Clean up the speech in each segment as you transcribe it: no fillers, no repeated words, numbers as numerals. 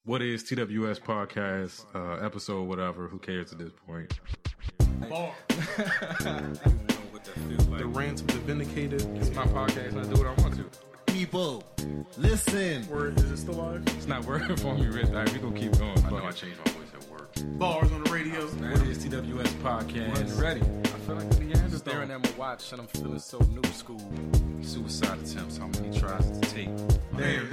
What is TWS podcast, episode, whatever, who cares at this point? Bar. The rants of the vindicated. It's my podcast and I do what I want to. People, listen. Word, is it still live? It's not working for me, Rich. All right, we gonna keep going. I know I changed my voice at work. Bars on the radio. What is TWS podcast? I'm ready. I feel like the Neanderthal. Staring at my watch and I'm feeling so new school. Suicide attempts, how many tries to take? Damn.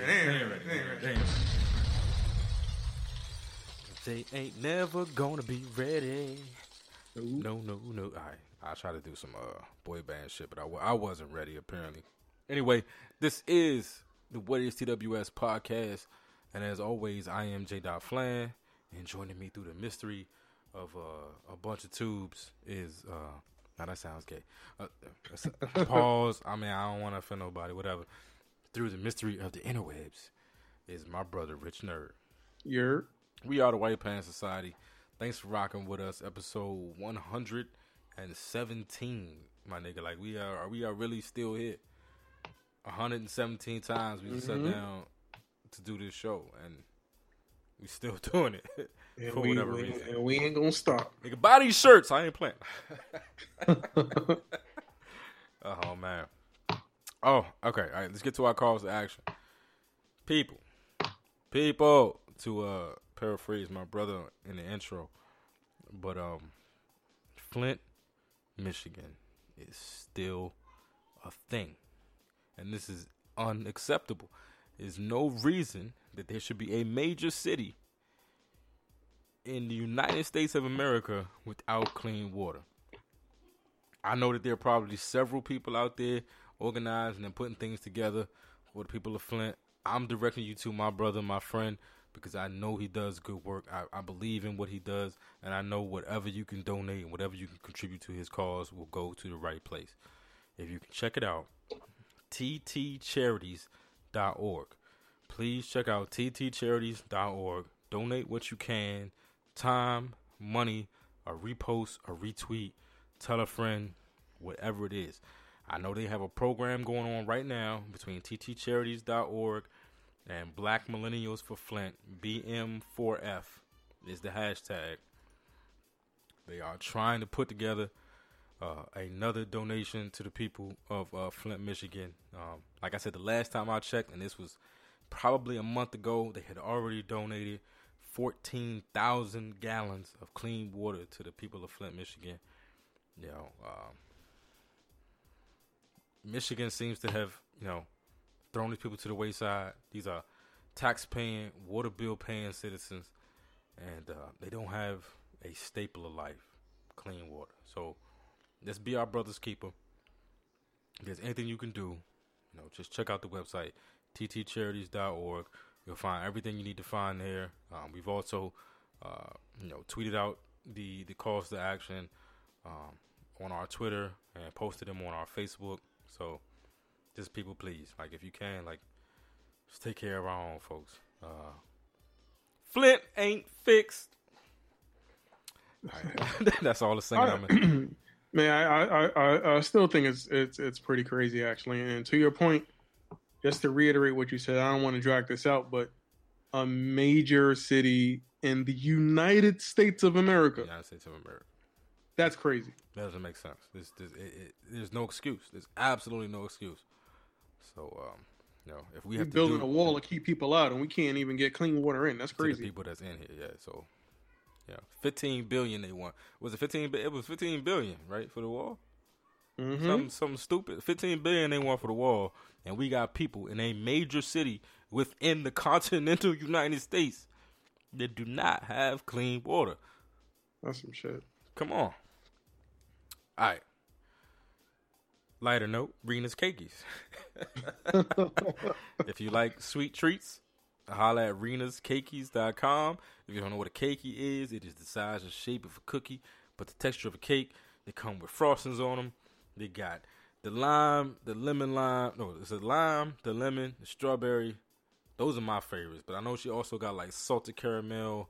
They ain't never gonna be ready. No. I try to do some boy band shit, but I wasn't ready apparently. Anyway, this is the What is TWS podcast, and as always, I am J. Flan, and joining me through the mystery of a bunch of tubes is now that sounds gay. Pause. I mean, I don't want to offend nobody. Whatever. Through the mystery of the interwebs is my brother Rich Nerd. We are the White Pants Society. Thanks for rocking with us. Episode 117, my nigga. Like we are really still here. 117 times we sat down to do this show, and we still doing it for whatever reason. And we ain't gonna stop. Nigga, buy these shirts. I ain't playing. Oh man. Oh, okay. All right, let's get to our calls to action. People, to paraphrase my brother in the intro, but Flint, Michigan is still a thing, and this is unacceptable. There's no reason that there should be a major city in the United States of America without clean water. I know that there are probably several people out there organizing and putting things together for the people of Flint. I'm directing you to my brother, my friend, because I know he does good work. I believe in what he does, and I know whatever you can donate and whatever you can contribute to his cause will go to the right place. If you can check it out, ttcharities.org. Please check out ttcharities.org. Donate what you can, time, money, a repost, a retweet, tell a friend, whatever it is. I know they have a program going on right now between ttcharities.org and Black Millennials for Flint. BM4F is the hashtag. They are trying to put together another donation to the people of Flint, Michigan. Like I said, the last time I checked, and this was probably a month ago, they had already donated 14,000 gallons of clean water to the people of Flint, Michigan. You know, Michigan seems to have, thrown these people to the wayside. These are tax-paying, water bill-paying citizens, and they don't have a staple of life, clean water. So let's be our brother's keeper. If there's anything you can do, just check out the website, ttcharities.org. You'll find everything you need to find there. We've also, tweeted out the calls to action on our Twitter and posted them on our Facebook. So just people, please, if you can, just take care of our own folks. Flint ain't fixed. Right. That's all the singing I'm in. Man, I still think it's pretty crazy, actually. And to your point, just to reiterate what you said, I don't want to drag this out, but a major city in the United States of America. United States of America. That's crazy. That doesn't make sense. There's no excuse. There's absolutely no excuse. So, if we have to building a wall to keep people out, and we can't even get clean water in, that's crazy. The people that's in here, yeah. So, $15 billion they want. Was it 15? It was $15 billion, right, for the wall. Mm-hmm. Something stupid. $15 billion they want for the wall, and we got people in a major city within the continental United States that do not have clean water. That's some shit. Come on. All right. Lighter note, Rena's Cakeys. If you like sweet treats, holla at renascakeys.com. If you don't know what a cakeie is, it is the size and shape of a cookie, but the texture of a cake. They come with frostings on them. They got the lime, the lemon lime. No, it's the lime, the lemon, the strawberry. Those are my favorites. But I know she also got salted caramel,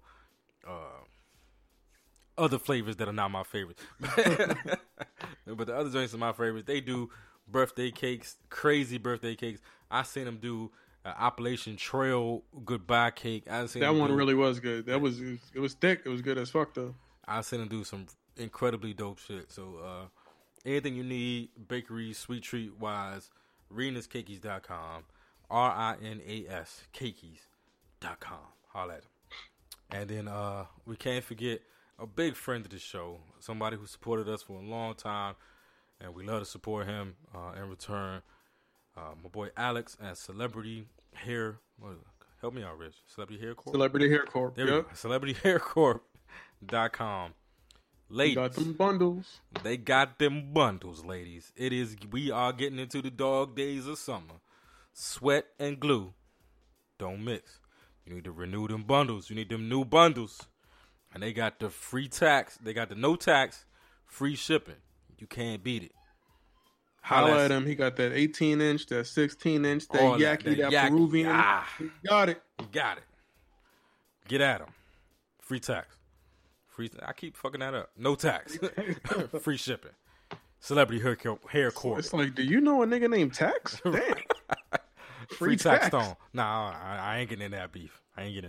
other flavors that are not my favorites. But the other joints are my favorites. They do birthday cakes, crazy birthday cakes. I seen them do Appalachian Trail goodbye cake. I seen That him one do- really was good. It was thick. It was good as fuck though. I seen him do some incredibly dope shit. So anything you need, bakery, sweet treat wise, RinasCakeys.com. RINAS Cakeys.com. Holla at him. And then we can't forget a big friend of the show, somebody who supported us for a long time, and we love to support him in return. My boy Alex at Celebrity Hair. Help me out, Rich. Celebrity Hair Corp. Celebrity Hair Corp. There we go. CelebrityHairCorp.com. Ladies, Got them bundles. they got them bundles, ladies. We are getting into the dog days of summer. Sweat and glue don't mix. You need to renew them bundles. You need them new bundles. And they got the free tax. They got the no tax, free shipping. You can't beat it. Holla at him. He got that 18-inch, that 16-inch, that All Yaki, that Yaki. Peruvian. Ah. He got it. You got it. Get at them. Free tax. I keep fucking that up. No tax. Free shipping. Celebrity Hair Corp. It's like, do you know a nigga named Tax? Damn. Free tax stone. Nah, I ain't getting in that beef.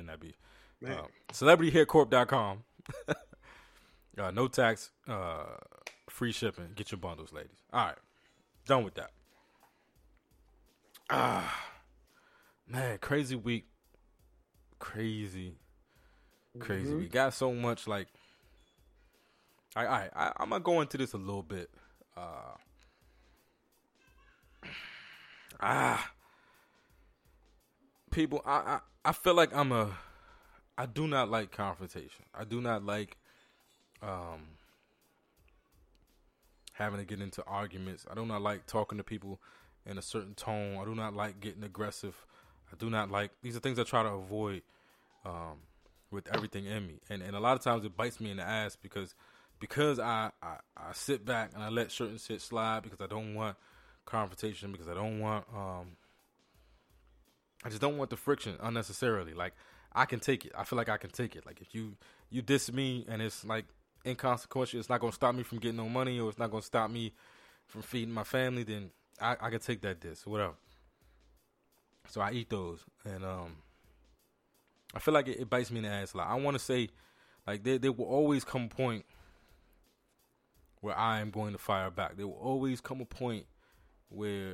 CelebrityHairCorp.com. No tax, free shipping. Get your bundles, ladies. All right. Done with that. Man, crazy week. Crazy week. Got so much, like... All right, I'm going to go into this a little bit. People, I feel like I do not like confrontation. I do not like having to get into arguments. I do not like talking to people in a certain tone. I do not like getting aggressive. I do not like, these are things I try to avoid with everything in me. And a lot of times it bites me in the ass because I sit back and I let certain shit slide because I don't want confrontation, because I don't want I just don't want the friction unnecessarily. Like, I can take it. I feel like I can take it. Like, if you diss me and it's like inconsequential, it's not going to stop me from getting no money, or it's not going to stop me from feeding my family, then I can take that diss or whatever. So I eat those. And I feel like it bites me in the ass a lot. I want to say, like, there will always come a point where I am going to fire back. There will always come a point where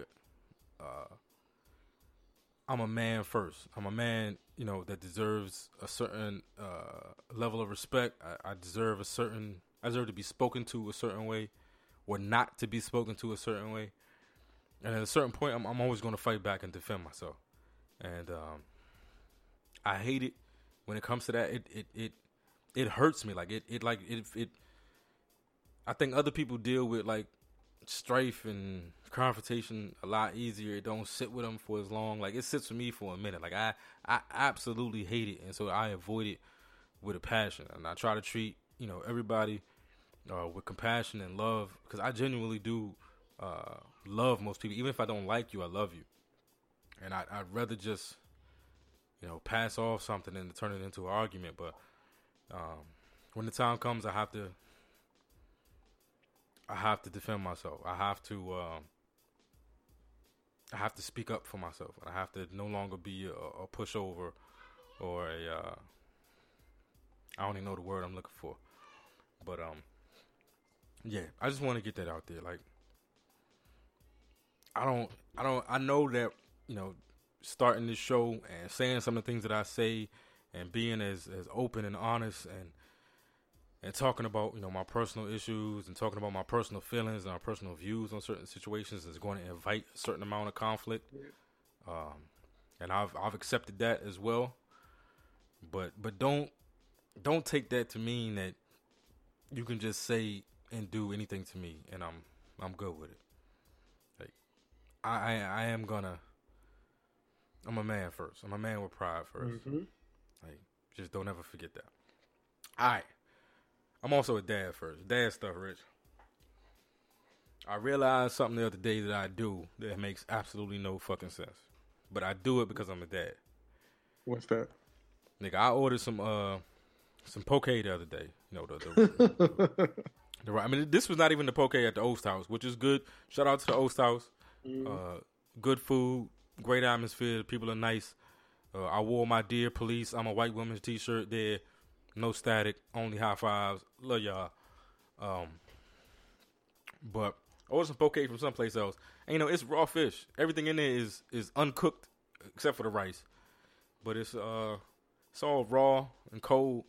I'm a man first. I'm a man, that deserves a certain level of respect. I deserve to be spoken to a certain way, or not to be spoken to a certain way. And at a certain point, I'm always going to fight back and defend myself. And I hate it when it comes to that. It hurts me. Like it. I think other people deal with like strife and confrontation a lot easier. It don't sit with them for as long. Like, it sits with me for a minute. Like, I absolutely hate it, and so I avoid it with a passion. And I try to treat everybody with compassion and love, because I genuinely do love most people. Even if I don't like you, I love you, and I'd rather just pass off something than to turn it into an argument. But when the time comes, I have to defend myself. I have to speak up for myself. I have to no longer be a pushover or I don't even know the word I'm looking for. But yeah, I just want to get that out there. Like, I know that, starting this show and saying some of the things that I say and being as open and honest and talking about, my personal issues and talking about my personal feelings and my personal views on certain situations is going to invite a certain amount of conflict. And I've accepted that as well. But don't take that to mean that you can just say and do anything to me and I'm good with it. Like, I'm a man first. I'm a man with pride first. Mm-hmm. Like, just don't ever forget that. All right. I'm also a dad first. Dad stuff, Rich. I realized something the other day that I do that makes absolutely no fucking sense. But I do it because I'm a dad. What's that? Nigga, I ordered some poke the other day. I mean, this was not even the poke at the Oast House, which is good. Shout out to the Oast House. Good food, great atmosphere. The people are nice. I wore my Dear Police, I'm a White Woman's t-shirt there. No static, only high fives. Love y'all. But I ordered some poke from someplace else. And, it's raw fish. Everything in there is uncooked except for the rice. But it's all raw and cold.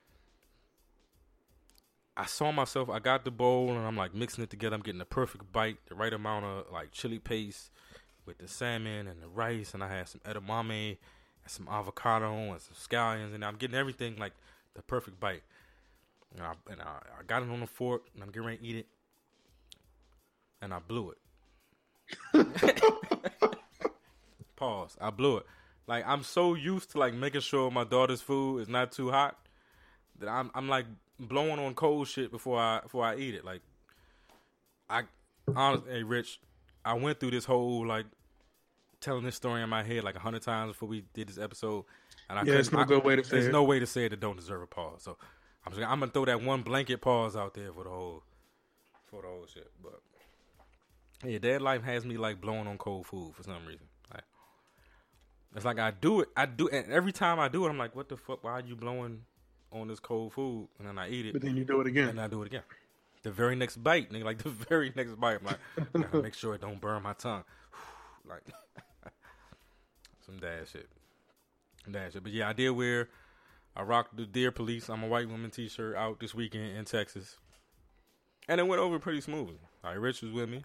I saw myself, I got the bowl, and I'm, like, mixing it together. I'm getting the perfect bite, the right amount of, like, chili paste with the salmon and the rice. And I had some edamame and some avocado and some scallions. And I'm getting everything, like, the perfect bite. And I got it on the fork, and I'm getting ready to eat it. And I blew it. Pause. I blew it. Like, I'm so used to, like, making sure my daughter's food is not too hot that I'm like, blowing on cold shit before I eat it. Like, I honestly, hey Rich, I went through this whole, like, telling this story in my head like 100 times before we did this episode, and it's no good way to say it. There's no way to say it that don't deserve a pause. So I'm gonna throw that one blanket pause out there for the whole shit. But yeah, dad life has me like blowing on cold food for some reason. Like, it's like I do it, and every time I do it, I'm like, what the fuck? Why are you blowing on this cold food? And then I eat it. But then you do it again. And I do it again. The very next bite, nigga. Like, the very next bite. I'm like, I gotta make sure it don't burn my tongue. Like, some dad shit. But yeah, I rocked the Dear Police, I'm a White Woman t-shirt out this weekend in Texas. And it went over pretty smoothly. Like, Rich was with me.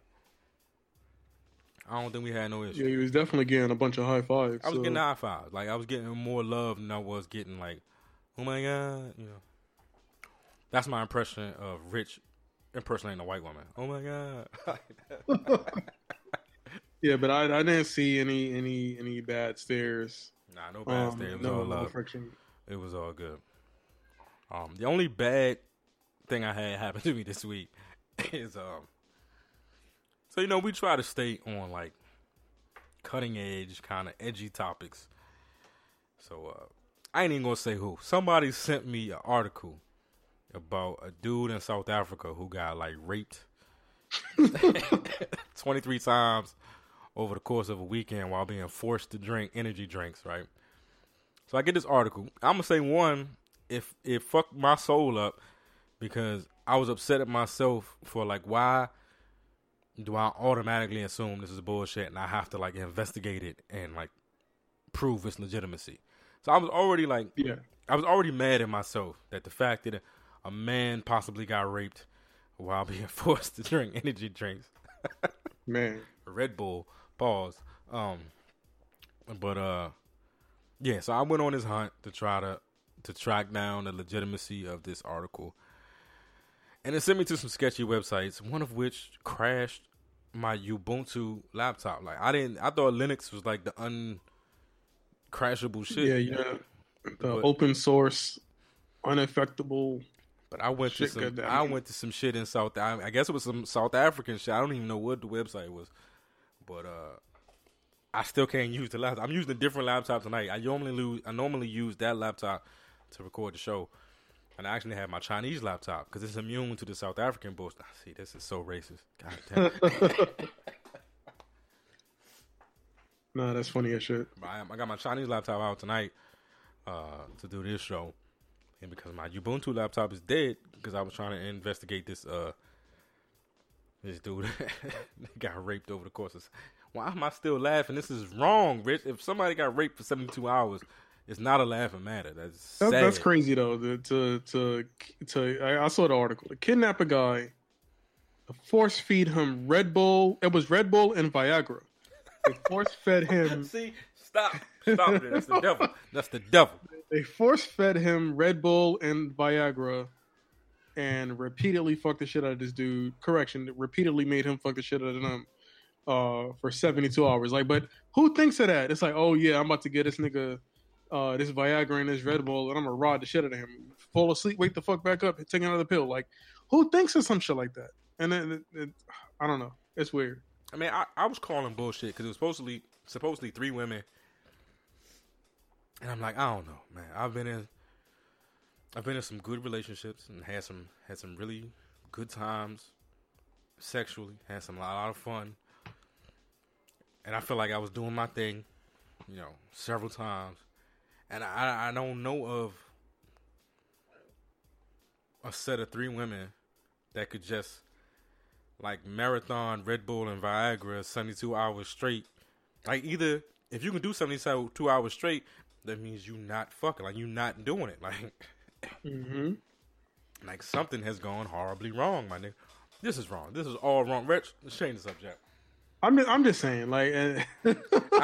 I don't think we had no issue. Yeah, he was definitely getting a bunch of high fives. I was getting high fives. Like, I was getting more love than I was getting, like, oh my God, That's my impression of Rich impersonating a white woman. Oh my God. Yeah, but I didn't see any bad stares. Nah, no bad stares. It was all love. Friction. It was all good. The only bad thing I had happen to me this week is so we try to stay on like cutting edge, kind of edgy topics. So I ain't even gonna say who. Somebody sent me an article about a dude in South Africa who got like raped 23 times over the course of a weekend while being forced to drink energy drinks, right? So I get this article. I'm gonna say one, if it fucked my soul up because I was upset at myself for like, why do I automatically assume this is bullshit and I have to like investigate it and like prove its legitimacy? So I was already like, I was already mad at myself that the fact that a man possibly got raped while being forced to drink energy drinks. Man. Red Bull, pause. Yeah, so I went on this hunt to try to track down the legitimacy of this article. And it sent me to some sketchy websites, one of which crashed my Ubuntu laptop. Like, I thought Linux was like the uncrashable shit. Yeah. The open source, unaffectable. But I went to some shit in I guess it was some South African shit. I don't even know what the website was. But I still can't use the laptop. I'm using a different laptop tonight. I normally use that laptop to record the show. And I actually have my Chinese laptop because it's immune to the South African bullshit. See, this is so racist. God damn. Nah, that's funny as shit. I got my Chinese laptop out tonight to do this show. And because my Ubuntu laptop is dead, because I was trying to investigate this dude got raped over the course of... Why am I still laughing? This is wrong, Rich. If somebody got raped for 72 hours... It's not a laughing matter. That's sad. That's crazy though. I saw the article. To kidnap a guy, to force feed him Red Bull. It was Red Bull and Viagra. They force fed him. See, stop it. That's the devil. That's the devil. They force fed him Red Bull and Viagra, and repeatedly fucked the shit out of this dude. Correction, repeatedly made him fuck the shit out of them for 72 hours. Like, but who thinks of that? It's like, oh yeah, I'm about to get this nigga. This Viagra and this Red Bull, and I'm gonna rod the shit out of him. Fall asleep, wake the fuck back up, take another pill. Like, who thinks of some shit like that? And then I don't know. It's weird. I mean, I was calling bullshit because it was supposedly 3 women, and I'm like, I don't know, man. I've been in some good relationships and had some really good times sexually. Had some a lot of fun, And I feel like I was doing my thing, several times. And I don't know of a set of 3 women that could just like marathon Red Bull and Viagra 72 hours straight. Like either if you can do 72 hours straight, that means you not fucking, like you not doing it. Like, like something has gone horribly wrong, my nigga. This is wrong. This is all wrong. Rich, let's change the subject. I'm just saying, like, if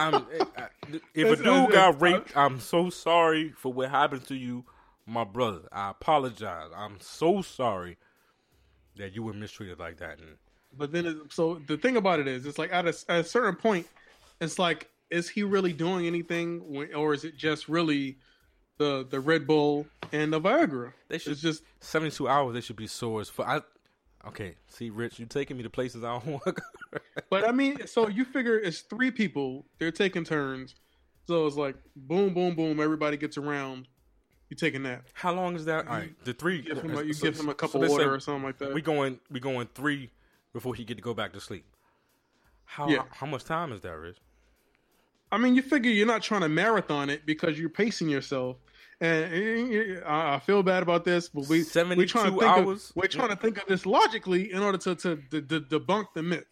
a dude got raped, I'm so sorry for what happened to you, my brother. I apologize. I'm so sorry that you were mistreated like that. But then, so the thing about it is, it's like at a certain point, it's like, is he really doing anything, or is it just really the Red Bull and the Viagra? It's just 72 hours. They should be sores for. Okay, see, Rich, you're taking me to places I don't want to go. But I mean, so you figure it's 3 people, they're taking turns. So it's like boom, boom, boom, everybody gets around. You take a nap. How long is that? All right, the 3. You give him a cup of water or something like that. We going 3 before he get to go back to sleep. How much time is that, Rich? I mean, you figure you're not trying to marathon it because you're pacing yourself. And I feel bad about this, but we're trying to think of this logically in order to debunk the myth.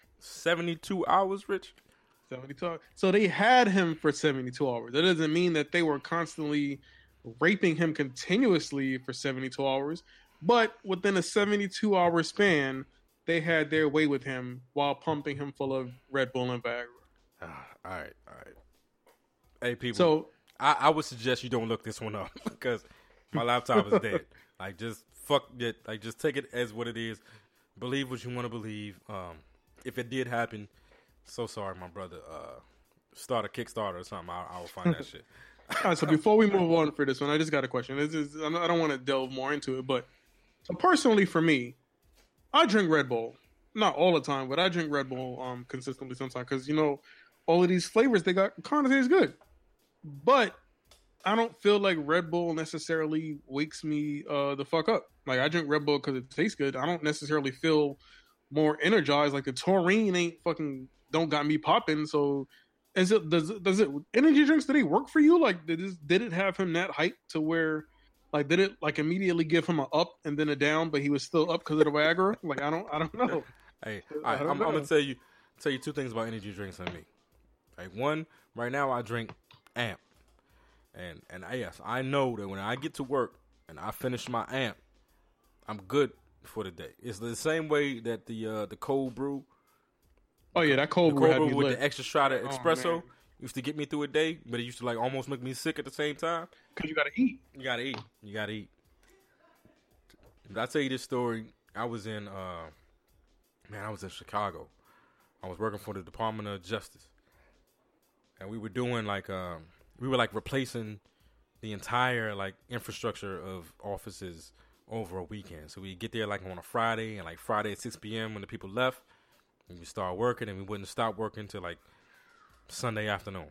72 hours, Rich? 72 hours. So they had him for 72 hours. That doesn't mean that they were constantly raping him continuously for 72 hours. But within a 72-hour span, they had their way with him while pumping him full of Red Bull and Viagra. All right. Hey, people. So I would suggest you don't look this one up because my laptop is dead. Like, just fuck it. Like, just take it as what it is. Believe what you want to believe. If it did happen, so sorry, my brother. Start a Kickstarter or something. I will find that shit. All right, so before we move on for this one, I just got a question. I don't want to delve more into it, but so personally for me, I drink Red Bull. Not all the time, but I drink Red Bull consistently sometimes because, all of these flavors they got kind of taste good. But I don't feel like Red Bull necessarily wakes me the fuck up. Like, I drink Red Bull because it tastes good. I don't necessarily feel more energized. Like, the taurine don't got me popping. So does it energy drinks, did they work for you? Like, did it have him that hype to where, like, did it like immediately give him a up and then a down, but he was still up because of the Viagra? Like, I don't know. Hey, I'm gonna tell you 2 things about energy drinks on me. Like, one, right now I drink Amp, and yes, I know that when I get to work and I finish my Amp, I'm good for the day. It's the same way that the cold brew. Oh yeah, that cold brew with the extra shot of espresso used to get me through a day, but it used to like almost make me sick at the same time. Because you gotta eat. You gotta eat. But I'll tell you this story. I was in Chicago. I was working for the Department of Justice. And we were doing replacing the entire like infrastructure of offices over a weekend. So we get there like on a Friday, and like Friday at 6 p.m. when the people left, and we start working, and we wouldn't stop working till like Sunday afternoon.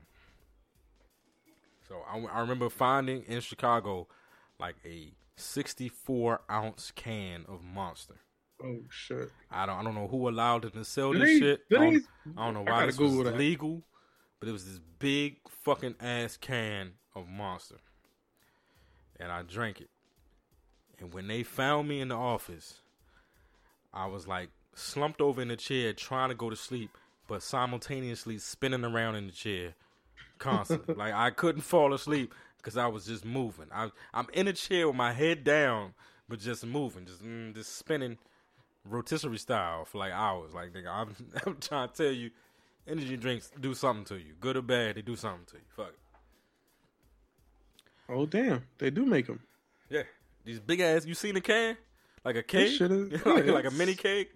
So I remember finding in Chicago like a 64-ounce can of Monster. Oh shit! I don't know who allowed them to sell this shit. I don't know why this was legal. But it was this big fucking ass can of Monster. And I drank it. And when they found me in the office, I was like slumped over in the chair trying to go to sleep, but simultaneously spinning around in the chair constantly. Like, I couldn't fall asleep because I was just moving. I'm in a chair with my head down, but just moving, just spinning rotisserie style for like hours. Like, nigga, I'm trying to tell you, energy drinks do something to you. Good or bad, they do something to you. Fuck it. Oh, damn. They do make them. Yeah. These big ass, you seen the can? Like a cake? like a mini cake?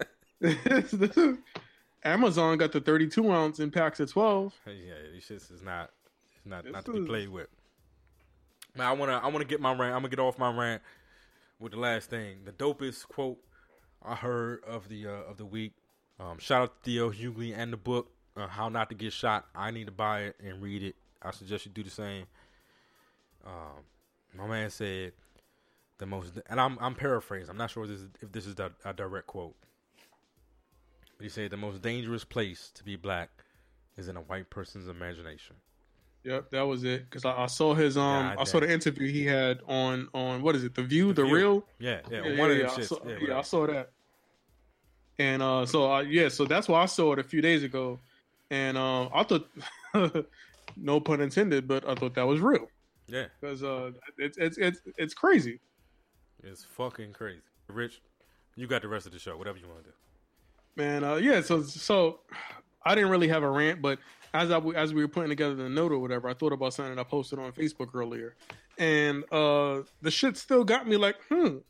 Amazon got the 32 ounce in packs of 12. Yeah, these shits is not to be played with. Man, I wanna get my rant. I'm gonna get off my rant with the last thing. The dopest quote I heard of the week. Shout out to Theo Hughley and the book, How Not to Get Shot. I need to buy it and read it. I suggest you do the same. My man said the most, and I'm paraphrasing. I'm not sure if this is a direct quote. But he said the most dangerous place to be black is in a white person's imagination. Yep, that was it. Because I saw his I saw the interview he had on what is it? The View, the View. Real. Yeah, one of them shits. I saw that. And so that's why I saw it a few days ago, and I thought, no pun intended, but I thought that was real. Yeah, because it's crazy. It's fucking crazy. Rich, you got the rest of the show. Whatever you want to do. Man, yeah. So I didn't really have a rant, but as we were putting together the note or whatever, I thought about something that I posted on Facebook earlier, and the shit still got me like,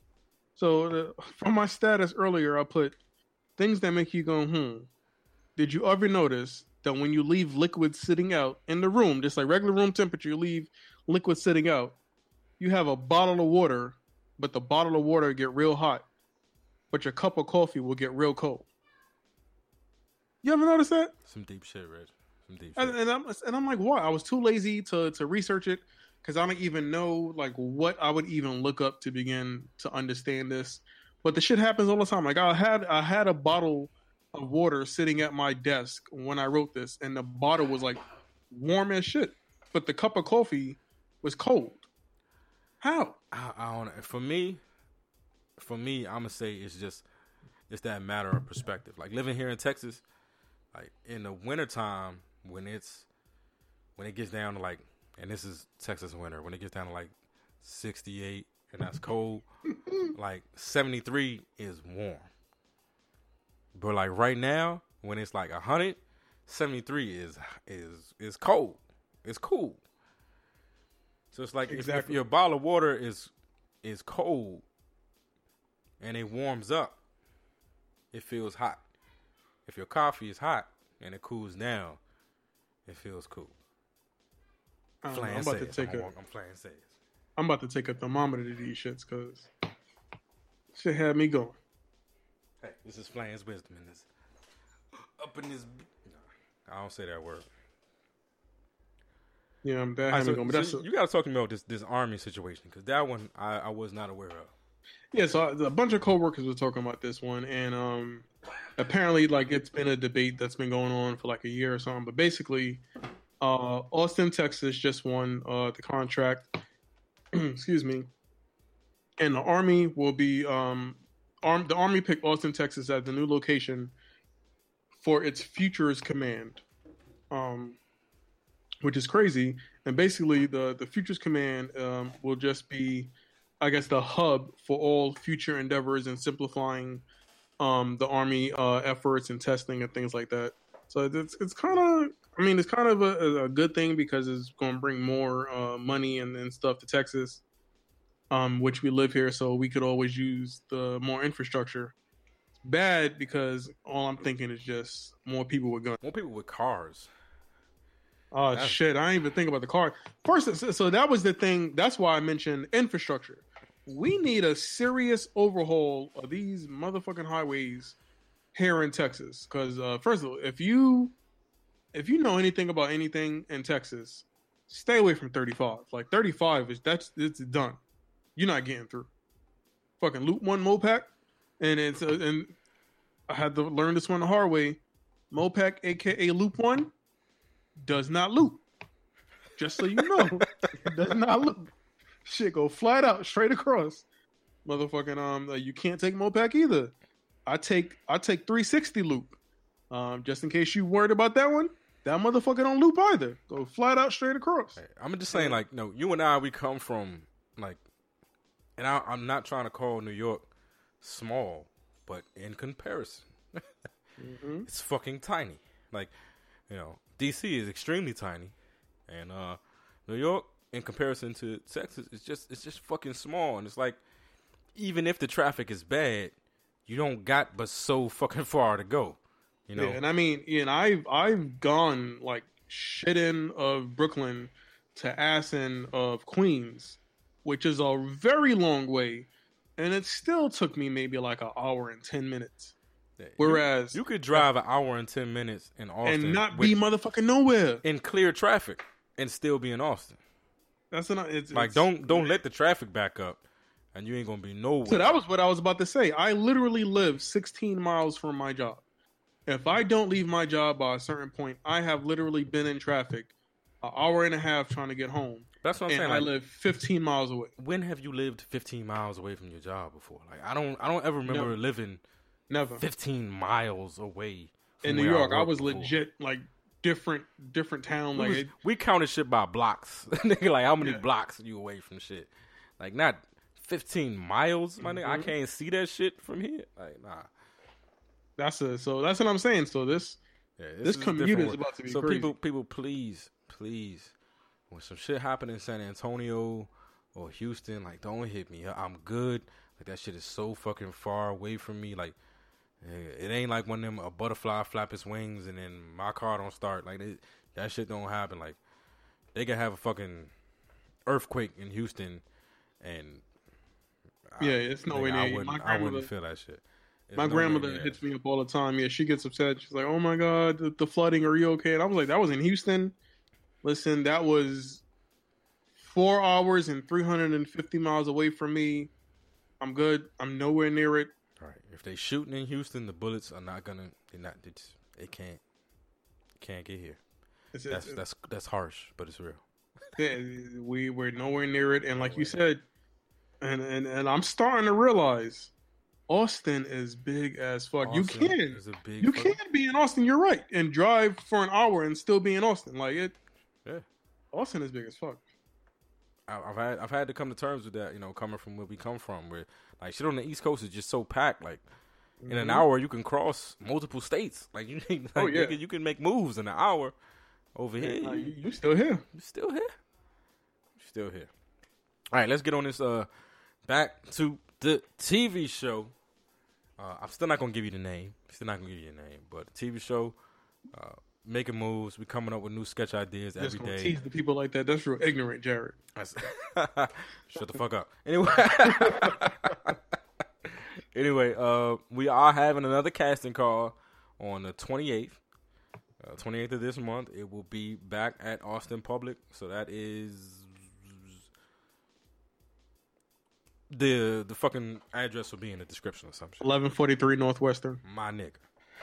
So from my status earlier, I put things that make you go, Did you ever notice that when you leave liquid sitting out in the room, just like regular room temperature, you leave liquid sitting out, you have a bottle of water, but the bottle of water get real hot, but your cup of coffee will get real cold. You ever notice that? Some deep shit, Rich. Some deep shit. And I'm like, why? I was too lazy to research it because I don't even know like what I would even look up to begin to understand this. But the shit happens all the time. Like I had a bottle of water sitting at my desk when I wrote this, and the bottle was like warm as shit, but the cup of coffee was cold. How? I don't know. For me, I'm gonna say it's that matter of perspective. Like living here in Texas, like in the wintertime when it gets down to like, and this is Texas winter, when it gets down to like 68 and that's cold, like 73 is warm. But like right now, when it's like 100, 73 is cold. It's cool. So it's like if your bottle of water is cold and it warms up, it feels hot. If your coffee is hot and it cools down, it feels cool. I'm about to take a thermometer to these shits because shit had me going. Hey, this is Flame's wisdom in this. Up in this. No, I don't say that word. Yeah, I'm bad. You got to talk to me about this Army situation because that one I was not aware of. Yeah, so a bunch of coworkers were talking about this one, and apparently, like it's been a debate that's been going on for like a year or something. But basically, Austin, Texas, just won the contract. Excuse me, and the Army will be the Army picked Austin, Texas as the new location for its Futures Command, which is crazy. And basically, the Futures Command will just be, I guess, the hub for all future endeavors and simplifying the Army efforts and testing and things like that. So it's kind of a good thing because it's going to bring more money and stuff to Texas. Which we live here, so we could always use the more infrastructure. It's bad because all I'm thinking is just more people with guns. More people with cars. Oh, shit. I didn't even think about the car. First, so that was the thing. That's why I mentioned infrastructure. We need a serious overhaul of these motherfucking highways here in Texas. Because, first of all, if you know anything about anything in Texas, stay away from 35. Like, 35 it's done. You're not getting through. Fucking Loop 1 Mopac, and I had to learn this one the hard way. Mopac, aka Loop 1, does not loop. Just so you know, it does not loop. Shit go flat out, straight across. Motherfucking you can't take Mopac either. I take 360 loop. Just in case you worried about that one, that motherfucker don't loop either. Go flat out, straight across. Hey, I'm just saying, like, no, you and I, we come from like. And I'm not trying to call New York small, but in comparison, it's fucking tiny. Like, D.C. is extremely tiny, and New York, in comparison to Texas, it's just fucking small. And it's like, even if the traffic is bad, you don't got but so fucking far to go. Yeah, and I mean, I've gone like shit in of Brooklyn to Assen of Queens, which is a very long way, and it still took me maybe like an hour and 10 minutes. Yeah, Whereas you could drive an hour and 10 minutes in Austin and not be motherfucking nowhere in clear traffic and still be in Austin. Don't let the traffic back up, and you ain't gonna be nowhere. So that was what I was about to say. I literally live 16 miles from my job. If I don't leave my job by a certain point, I have literally been in traffic an hour and a half trying to get home. That's what I'm saying. I Like, live 15 miles away. when have you lived 15 miles away from your job before? Like, I don't ever remember living Never. 15 miles away from In New where York, I worked was before. legit like different town. Like We counted shit by blocks. Nigga, like, how many blocks are you away from shit? Like, not 15 miles, my nigga. I can't see that shit from here. Like, nah. that's what I'm saying. So this This commute different is about to be so crazy. people, please, when some shit happen in San Antonio or Houston, like, don't hit me. I'm good. Like, that shit is so fucking far away from me. Like, it ain't like when a butterfly flap its wings and then my car don't start. Like, that shit don't happen. Like, they can have a fucking earthquake in Houston, and it's nowhere near you. I wouldn't feel that shit. It's My nowhere grandmother near. hits me up all the time. Yeah, she gets upset. She's like, "Oh my god, the flooding. Are you okay?" And I was like, "That was in Houston. Listen, that was 4 hours and 350 miles away from me. I'm good. I'm nowhere near it." All right. If they shooting in Houston, the bullets are not gonna. It can't get here. That's harsh, but it's real. Yeah, we're nowhere near it. And like you said, and I'm starting to realize Austin is big as fuck. Austin is a big You fuck- can be in Austin. You're right, and drive for an hour and still be in Austin. Like it. Yeah. Austin is big as fuck. I've had to come to terms with that. You know, coming from where we come from, where like shit on the East Coast is just so packed. Like in an hour, you can cross multiple states. Like you, nigga, you can make moves in an hour. Over here, You still here? You still here? You still here? All right, let's get on this. Back to the TV show. I'm still not gonna give you the name. But the TV show, making moves. We coming up with new sketch ideas every Just gonna day. tease the people like that. That's real ignorant, Jared. Shut the fuck up. Anyway, we are having another casting call on the 28th. 28th of this month. It will be back at Austin Public. So that is the fucking address will be in the description or something. 1143 Northwestern. My nigga.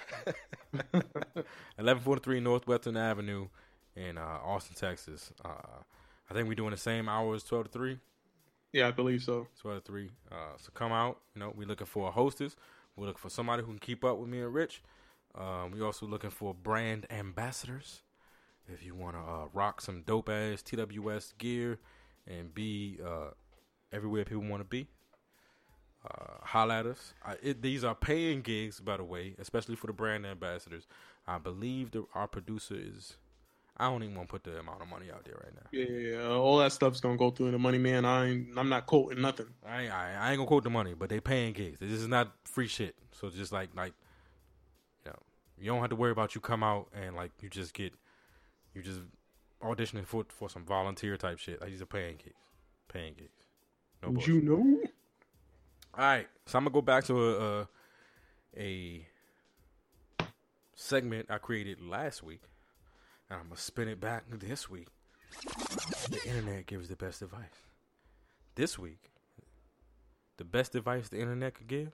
1143 Northwestern Avenue in Austin, Texas. I think we're doing the same hours, 12 to 3. Yeah, I believe so. 12 to 3. So come out. You know, we're looking for a hostess. We're looking for somebody who can keep up with me and Rich. We also looking for brand ambassadors. If you want to rock some dope ass TWS gear and be everywhere people want to be, holla at us. These are paying gigs, by the way, especially for the brand ambassadors. I believe our producer is. I don't even want to put the amount of money out there right now. Yeah. All that stuff's gonna go through the money, man. I'm not quoting nothing. I ain't gonna quote the money, but they paying gigs. This is not free shit. So just like. You don't have to worry about you come out and like you just auditioning for some volunteer type shit. Like these are paying gigs. No Would bullshit. you know? All right, so I'm gonna go back to a segment I created last week, and I'm gonna spin it back this week. The internet gives the best advice. This week, the best advice the internet could give: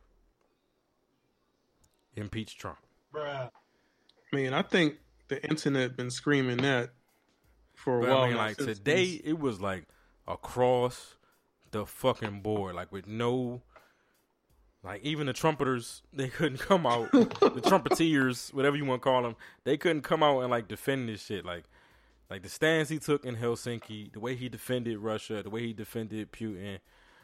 impeach Trump. Man, I think the internet been screaming that for a while. I mean, now, like since today, it was like across the fucking board, like with no, like even the trumpeters, they couldn't come out. The trumpeteers, whatever you want to call them, they couldn't come out and like defend this shit. Like the stance he took in Helsinki, the way he defended Russia, the way he defended Putin,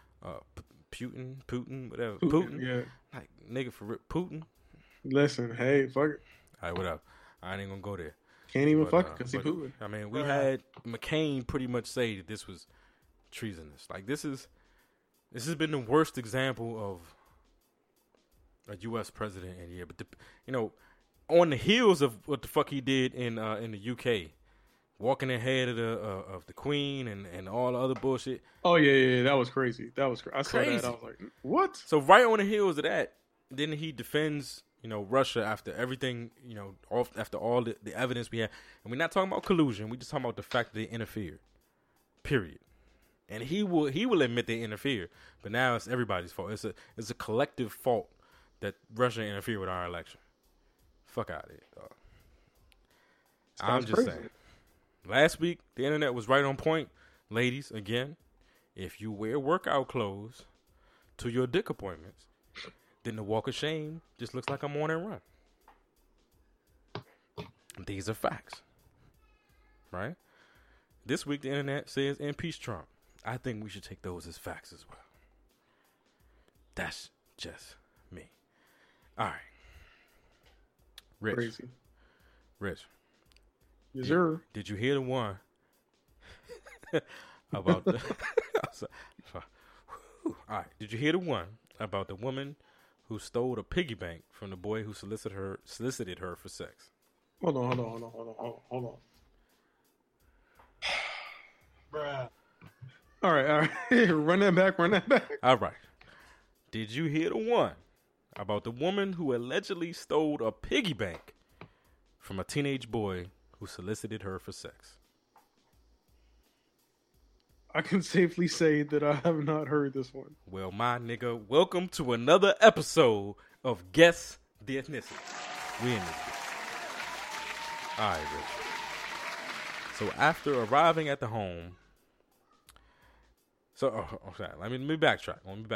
whatever, Putin. Yeah. Like nigga for Putin. Listen, hey, fuck it. All right, what up? I ain't even gonna go there. Can't even But, fuck it because he but, Putin. I mean, we had McCain pretty much say that this was treasonous. Like this has been the worst example of a U.S. president in a year. But on the heels of what the fuck he did in the UK, walking ahead of the Queen and all the other bullshit. Oh yeah, that was crazy. I saw Crazy. that. I was like, what? So right on the heels of that, then he defends, Russia after everything, after all the evidence we have. And we're not talking about collusion. We're just talking about the fact that they interfered. Period. And he will admit they interfered. But now it's everybody's fault. It's a collective fault that Russia interfered with our election. Fuck out of here, dog. Sounds I'm just crazy. saying. Last week, the internet was right on point. Ladies, again, if you wear workout clothes to your dick appointments, then the walk of shame just looks like a morning run. These are facts. Right? This week, the internet says impeach Trump. I think we should take those as facts as well. That's just me. All right. Rich. Crazy. Rich. Yes, sir. Did you hear the one about the... All right. Did you hear the one about the woman who stole a piggy bank from the boy who solicited her for sex? Hold on. Bruh. All right. Run that back. All right. Did you hear the one about the woman who allegedly stole a piggy bank from a teenage boy who solicited her for sex? I can safely say that I have not heard this one. Well, my nigga, welcome to another episode of Guess the Ethnicity. We in this bitch. All right, Rich. So after arriving at the home, let me backtrack.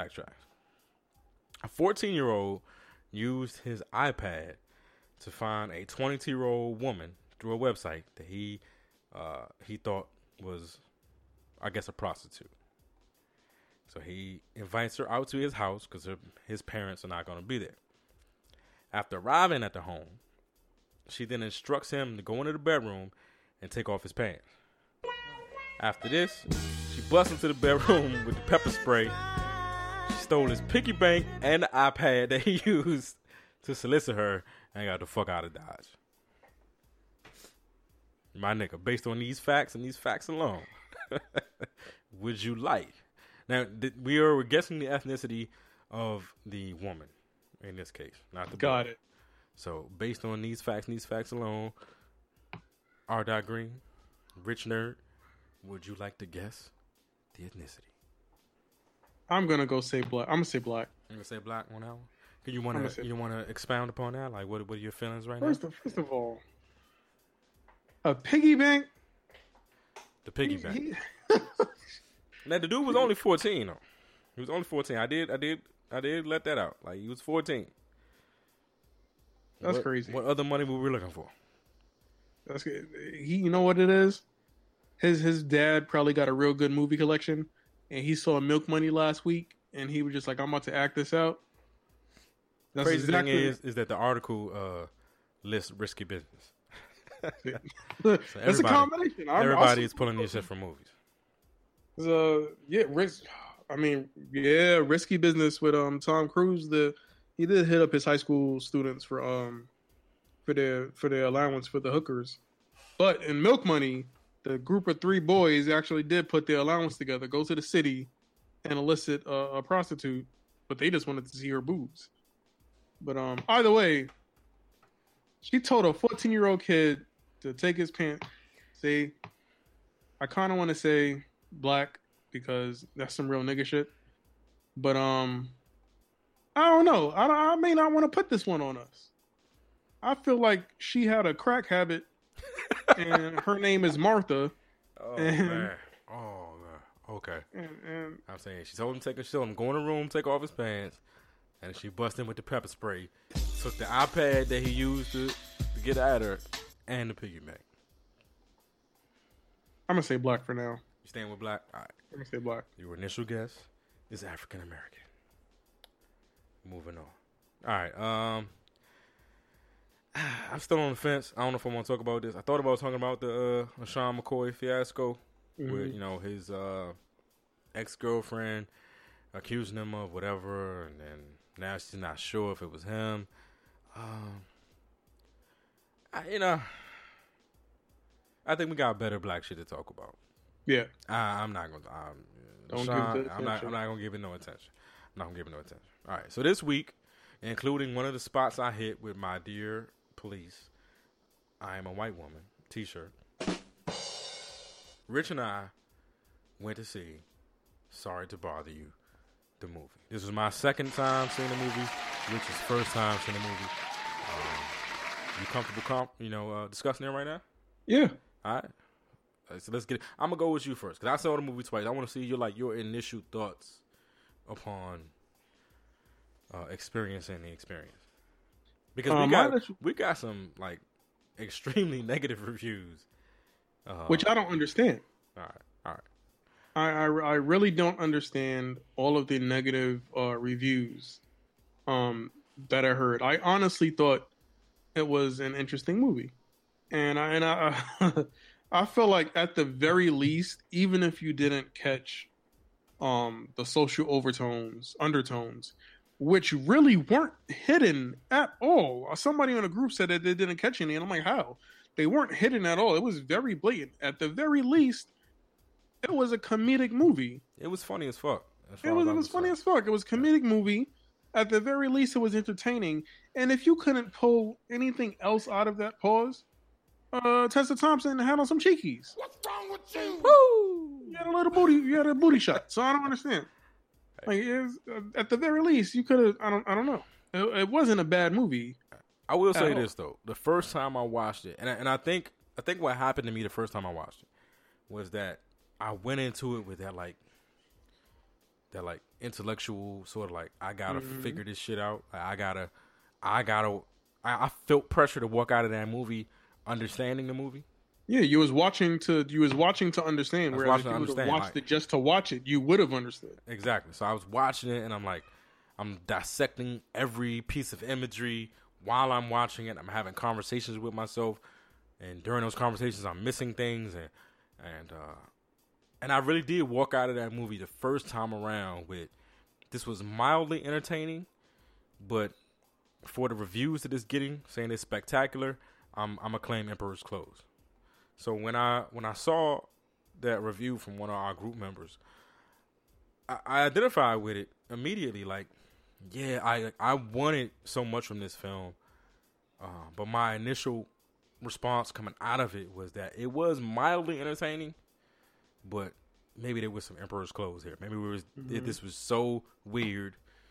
A 14-year-old used his iPad to find a 22-year-old woman through a website that he thought was, I guess, a prostitute. So he invites her out to his house because his parents are not going to be there. After arriving at the home, she then instructs him to go into the bedroom and take off his pants. After this, she busts into the bedroom with the pepper spray. She stole his piggy bank and the iPad that he used to solicit her and got the fuck out of Dodge. My nigga, based on these facts and these facts alone, would you like? Now, we are guessing the ethnicity of the woman in this case, not the boy. Got it. So, based on these facts and these facts alone, R. Green, Rich Nerd, would you like to guess the ethnicity? I'm gonna go say black. I'm gonna say black. You gonna say black on that one? You want to expound upon that? Like, what are your feelings right now? First of all, a piggy bank. The piggy bank. Now the dude was only 14 though. He was only 14. I did let that out. Like, he was 14. That's crazy. What other money were we looking for? That's good. You know what it is? His dad probably got a real good movie collection, and he saw Milk Money last week, and he was just like, "I'm about to act this out." That's Crazy thing is that the article lists risky business. That's a combination. Everybody is pulling this shit from movies. Risky business with Tom Cruise. He did hit up his high school students for their allowance for the hookers, but in Milk Money, the group of 3 boys actually did put their allowance together, go to the city, and elicit a prostitute, but they just wanted to see her boobs. But either way, she told a 14-year-old kid to take his pants. See, I kind of want to say black because that's some real nigga shit. But I don't know. I may not want to put this one on us. I feel like she had a crack habit, and her name is Martha. Oh man. Okay. And I'm saying she told him to take a shit. I'm going to the room, take off his pants, and she busted him with the pepper spray. Took the iPad that he used to get at her, and the piggy bank. I'm gonna say black for now. You staying with black? All right. I'm gonna say black. Your initial guess is African American. Moving on. All right. I'm still on the fence. I don't know if I want to talk about this. I thought about talking about the Sean McCoy fiasco, with his ex-girlfriend accusing him of whatever, and then now she's not sure if it was him. I think we got better black shit to talk about. Yeah. I'm not gonna. I'm not gonna give it no attention. I'm not gonna give it no attention. All right. So this week, including one of the spots I hit with my dear police, I am a white woman T-shirt. Rich and I went to see Sorry to Bother You, the movie. This was my second time seeing the movie. Rich's first time seeing the movie. You comfortable, discussing it right now? Yeah. All right. So let's get it. I'm gonna go with you first because I saw the movie twice. I want to see your initial thoughts upon experiencing the experience because we got some like extremely negative reviews, which I don't understand. All right. I really don't understand all of the negative reviews that I heard. I honestly thought it was an interesting movie, and I I feel like at the very least, even if you didn't catch the social undertones, which really weren't hidden at all. Somebody in a group said that they didn't catch any, and I'm like, how? They weren't hidden at all. It was very blatant. At the very least, it was a comedic movie. It was funny as fuck. It was funny as fuck. It was a comedic movie. At the very least, it was entertaining. And if you couldn't pull anything else out of that pause, Tessa Thompson had on some cheekies. What's wrong with you? Woo! You had a little booty. You had a booty shot. So I don't understand. Like, at the very least, you could have. I don't know. It wasn't a bad movie. I will say this though: the first time I watched it, and I think what happened to me the first time I watched it was that I went into it with that intellectual sort of like I gotta figure this shit out. I felt pressure to walk out of that movie understanding the movie. Yeah, you was watching to understand. Whereas if you would have watched it just to watch it, you would have understood. Exactly. So I was watching it, and I'm dissecting every piece of imagery while I'm watching it. I'm having conversations with myself, and during those conversations, I'm missing things, and I really did walk out of that movie the first time around with this was mildly entertaining, but for the reviews that it's getting, saying it's spectacular, I'm gonna claim Emperor's Clothes. So when I saw that review from one of our group members, I identified with it immediately. Like, yeah, I wanted so much from this film, but my initial response coming out of it was that it was mildly entertaining, but maybe there was some Emperor's Clothes here. Maybe this was so weird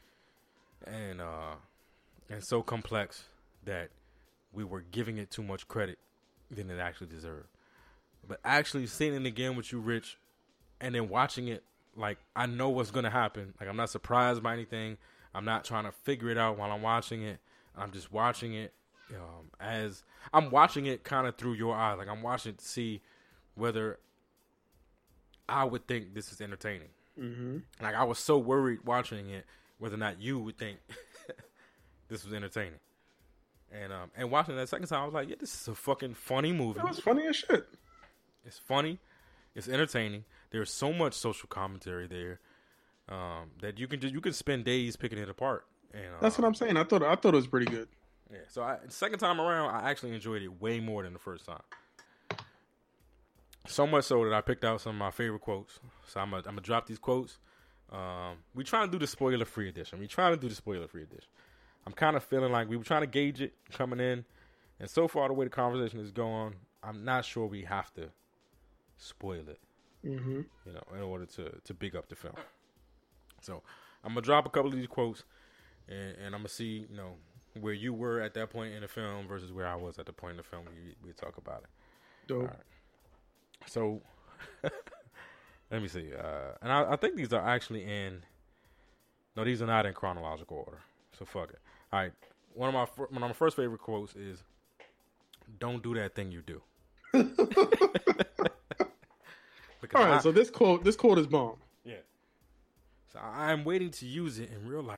and so complex that we were giving it too much credit than it actually deserved. But actually seeing it again with you, Rich, and then watching it, like, I know what's going to happen. Like, I'm not surprised by anything. I'm not trying to figure it out while I'm watching it. I'm just watching it as I'm watching it kind of through your eyes. Like, I'm watching it to see whether I would think this is entertaining. Mm-hmm. Like, I was so worried watching it whether or not you would think this was entertaining. And watching it that second time, I was like, yeah, this is a fucking funny movie. It was funny as shit. It's funny. It's entertaining. There's so much social commentary there that you can spend days picking it apart. And that's what I'm saying. I thought it was pretty good. Yeah. So the second time around, I actually enjoyed it way more than the first time. So much so that I picked out some of my favorite quotes. So I'm gonna drop these quotes. We trying to do the spoiler-free edition. I'm kind of feeling like we were trying to gauge it coming in, and so far the way the conversation is going, I'm not sure we have to spoil it, in order to big up the film. So I'm gonna drop a couple of these quotes, and I'm gonna see, where you were at that point in the film versus where I was at the point in the film. We talk about it. Dope. All right. So let me see, and I think these are actually these are not in chronological order. So fuck it. All right, one of my first favorite quotes is, "Don't do that thing you do." All right, so this quote is bomb. Yeah. So I'm waiting to use it in real life.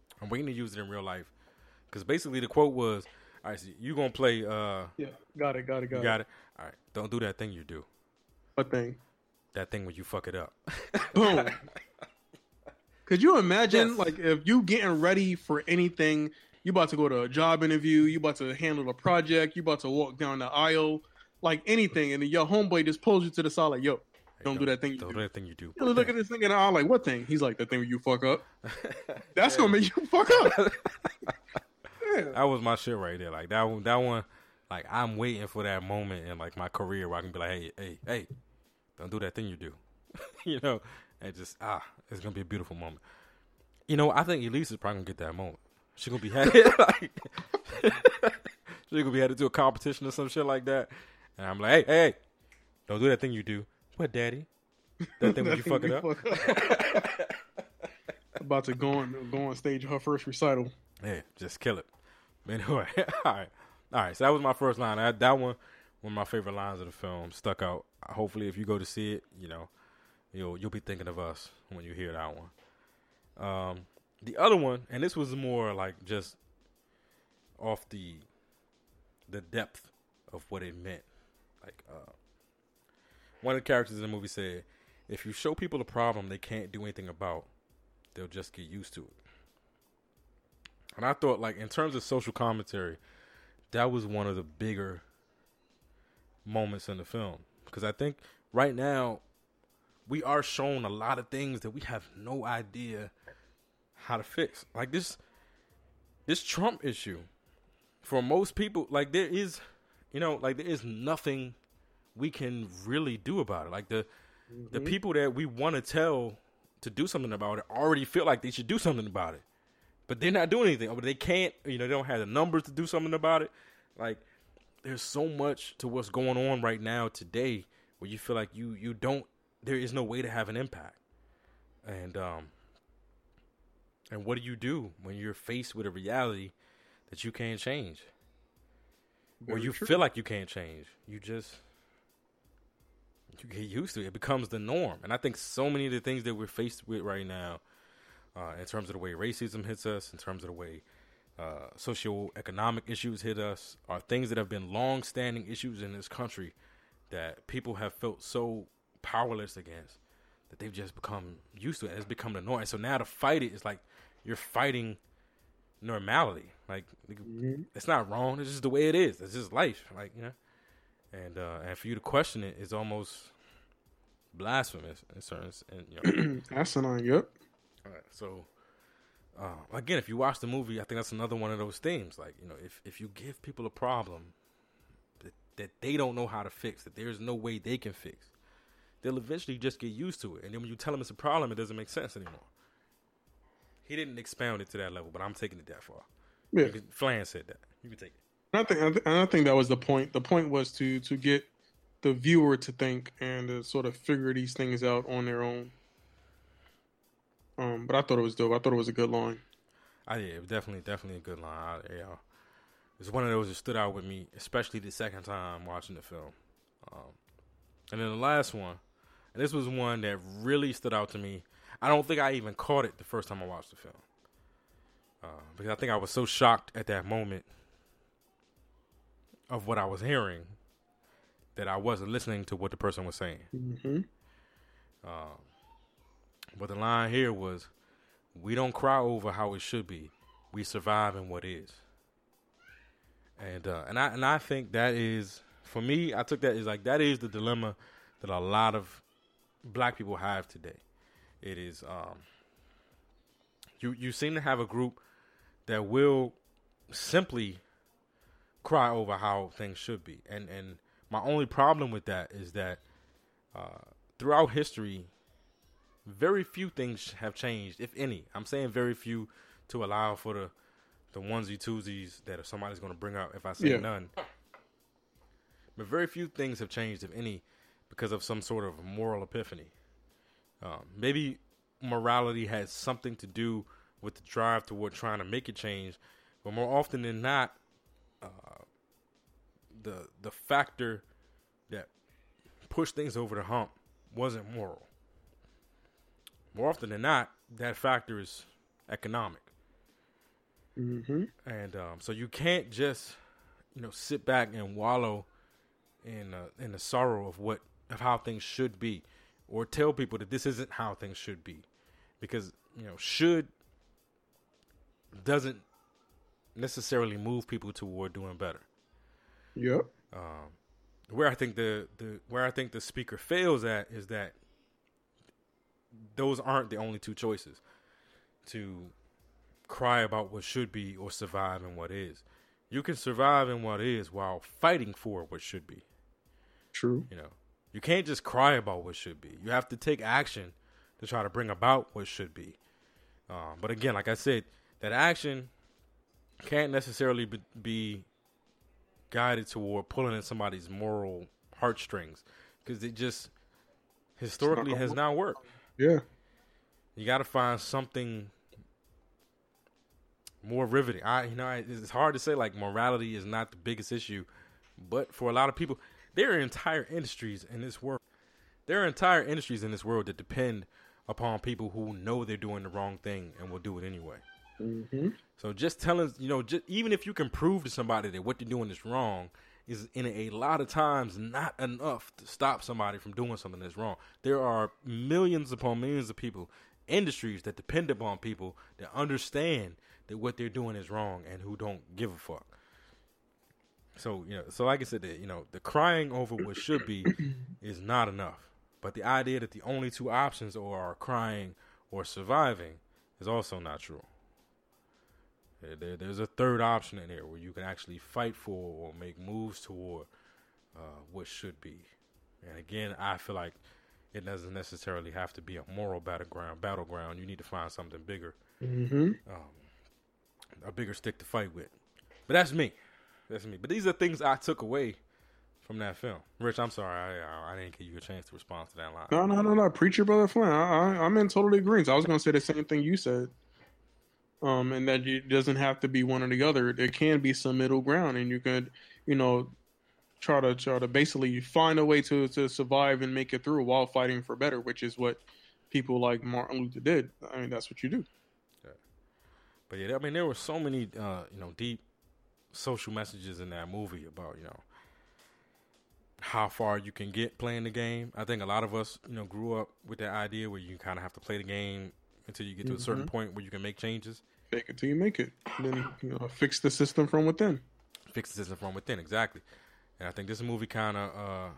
Because basically the quote was, "All right, so you gonna play?" Yeah, got it. You got it. All right, don't do that thing you do. What thing? That thing where you fuck it up. Boom. Could you imagine, like, if you getting ready for anything, you about to go to a job interview, you about to handle a project, you about to walk down the aisle, like anything, and then your homeboy just pulls you to the side like, yo, don't do that thing you do. Don't do that thing you do. You look at this thing in the eye like, what thing? He's like, the thing where you fuck up. That's going to make you fuck up. Yeah. That was my shit right there. Like, that one, like, I'm waiting for that moment in, like, my career where I can be like, hey, don't do that thing you do. And just, it's going to be a beautiful moment. I think Elise is probably going to get that moment. She's going to be happy. She gonna be headed to a competition or some shit like that. And I'm like, hey, don't do that thing you do. What, daddy? That thing when you fuck it up? About to go on stage her first recital. Yeah, just kill it. But anyway, all right. So that was my first line. That one of my favorite lines of the film, stuck out. Hopefully, if you go to see it, you'll be thinking of us when you hear that one. The other one, and this was more like just off the depth of what it meant. Like one of the characters in the movie said, "If you show people a problem they can't do anything about, they'll just get used to it." And I thought, like, in terms of social commentary, that was one of the bigger moments in the film. Because I think right now, we are shown a lot of things that we have no idea how to fix. Like this Trump issue, for most people, like, there is nothing we can really do about it. Like, the people that we want to tell to do something about it already feel like they should do something about it. But they're not doing anything. Or they can't, they don't have the numbers to do something about it. Like, there's so much to what's going on right now today where you feel like you don't, there is no way to have an impact. And what do you do when you're faced with a reality that you can't change? Or you feel like you can't change? You get used to it. It becomes the norm. And I think so many of the things that we're faced with right now, in terms of the way racism hits us, in terms of the way socioeconomic issues hit us, are things that have been long-standing issues in this country that people have felt so powerless against that they've just become used to it. It's become the norm. And so now to fight it is like you're fighting normality. Like, it's not wrong. It's just the way it is. It's just life. Like, and for you to question it is almost blasphemous in certain. Asinine. Yep. All right, so again, if you watch the movie, I think that's another one of those themes. Like, if you give people a problem that they don't know how to fix, that there's no way they can fix, they'll eventually just get used to it. And then when you tell them it's a problem, it doesn't make sense anymore. He didn't expound it to that level, but I'm taking it that far. Yeah. Flan said that. You can take it. I think that was the point. The point was to get the viewer to think and to sort of figure these things out on their own. But I thought it was dope. I thought it was a good line. It was definitely a good line. It's one of those that stood out with me, especially the second time watching the film. And then the last one, and this was one that really stood out to me. I don't think I even caught it the first time I watched the film. Because I think I was so shocked at that moment of what I was hearing that I wasn't listening to what the person was saying. Mm-hmm. But the line here was, "We don't cry over how it should be. We survive in what is." And I think that is, for me, I took that as like, that is the dilemma that a lot of black people have today. It is, you seem to have a group that will simply cry over how things should be. And my only problem with that is that throughout history, very few things have changed, if any. I'm saying very few to allow for the onesie twosies that somebody's going to bring up if I say none. But very few things have changed, if any, because of some sort of moral epiphany. Maybe morality has something to do with the drive toward trying to make it change, but more often than not, the factor that pushed things over the hump wasn't moral. More often than not, that factor is economic. Mm-hmm. And so you can't just, sit back and wallow in the sorrow of how things should be, or tell people that this isn't how things should be, because should doesn't necessarily move people toward doing better. Yep. Where I think the speaker fails at is that those aren't the only two choices: to cry about what should be or survive in what is. You can survive in what is while fighting for what should be. True. You can't just cry about what should be. You have to take action to try to bring about what should be. But again, like I said, that action can't necessarily be guided toward pulling at somebody's moral heartstrings, because it just historically has not worked. Yeah. You got to find something more riveting. It's hard to say, like, morality is not the biggest issue, but for a lot of people, there are entire industries in this world. There are entire industries in this world that depend upon people who know they're doing the wrong thing and will do it anyway. Mm-hmm. So just telling, even if you can prove to somebody that what they're doing is wrong, is in a lot of times not enough to stop somebody from doing something that's wrong. There are millions upon millions of people, industries that depend upon people that understand that what they're doing is wrong and who don't give a fuck. So, so like I said, the crying over what should be is not enough. But the idea that the only two options are crying or surviving is also not true. There's a third option in there where you can actually fight for or make moves toward what should be. And again, I feel like it doesn't necessarily have to be a moral battleground. You need to find something bigger, a bigger stick to fight with. But that's me. But these are things I took away from that film. Rich, I'm sorry, I didn't give you a chance to respond to that line. No. Preach your brother Flynn. I'm in total agreement. I was going to say the same thing you said. And that it doesn't have to be one or the other. There can be some middle ground, and you could, try to basically find a way to survive and make it through while fighting for better, which is what people like Martin Luther did. I mean, that's what you do. Yeah. But yeah, I mean, there were so many, deep social messages in that movie about, how far you can get playing the game. I think a lot of us, grew up with that idea where you kind of have to play the game until you get to a certain point where you can make changes. Fake it till you make it. And then, fix the system from within. Fix the system from within, exactly. And I think this movie kind of